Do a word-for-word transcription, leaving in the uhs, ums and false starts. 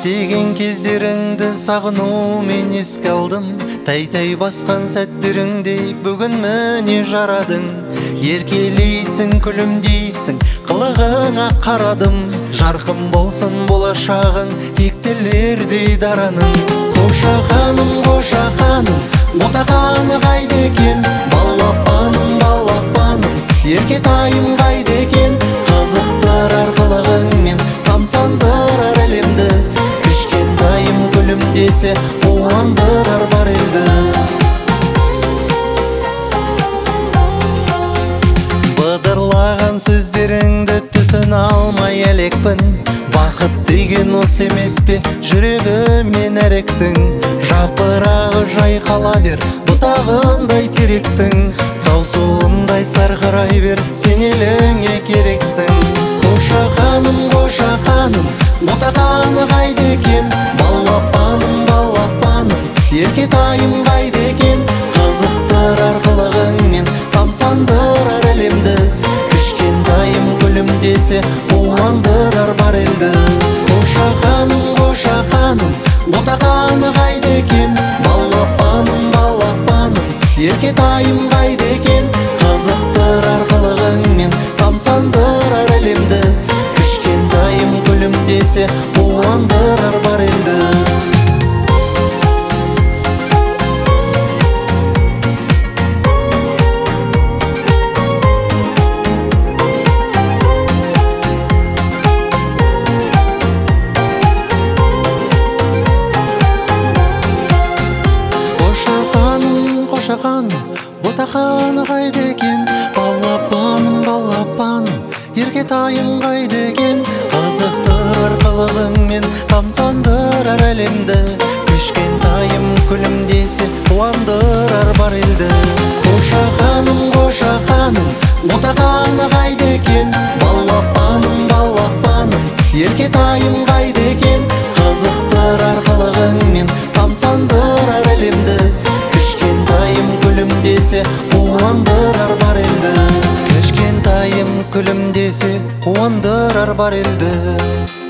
деген кездеріңді сағынумен еске алдым. Тай-тай басқан сәттеріңдей бүгін міне жарадың. Еркелейсің, күлімдейсің, қылығыңа қарадым. Жарқын болсын болашағың, тектілердей дараның. Қоша ханым, қоша ханым, отағаны қайда екен? Балапаным, балапаным, еркетайым қайда екен? Қызықтырар қылығыңмен, тамсандырар әлемді. Кішкентайым күлімдесе, қуандырар бар елді. Быдырлаған сөздеріңді түсін алмай әлекпін. Бақыт деген осы емес пе, жүрегімен әректің. Жапырағы жайқала бер, бұтағындай теректің. Таусуындай сарғырай бер, сен еліңе керексің. Қоша ханым, қоша ханым, отағаны қайда екен? Балапаным, балапаным, еркетайым қайда екен? Қызықтырар қылығыңмен, тамсандырар әлемді. Кішкентайым күлімдесе, қуандырар бар елді. Қоша ханым, қоша ханым, отағаны қайда екен? Балапаным, балапаным, еркетайым қайда екен? Қызықтырар қылығыңмен, тамсандырар әлемді. Кішкентайым күлімдесе, қуандырар бар елді. Қоша ханым, ботақаны қайда екен? Балапаным, балапаным, еркетайым қайда екен? Қызықтырар қылығыңмен, тамсандырар әлемді. Кішкентайым күлімдесе, қуандырар бар елді. Қоша ханым, қоша ханым, ботақаны қайда екен? Балапаным, балапаным, еркетайым қайда екен? Қызықтырар қылығыңмен, тамсандырар әлемді. Кішкентайым күлімдесе, қуандырар бар елді. Кішкентайым күлімдесе, қуандырар бар елді.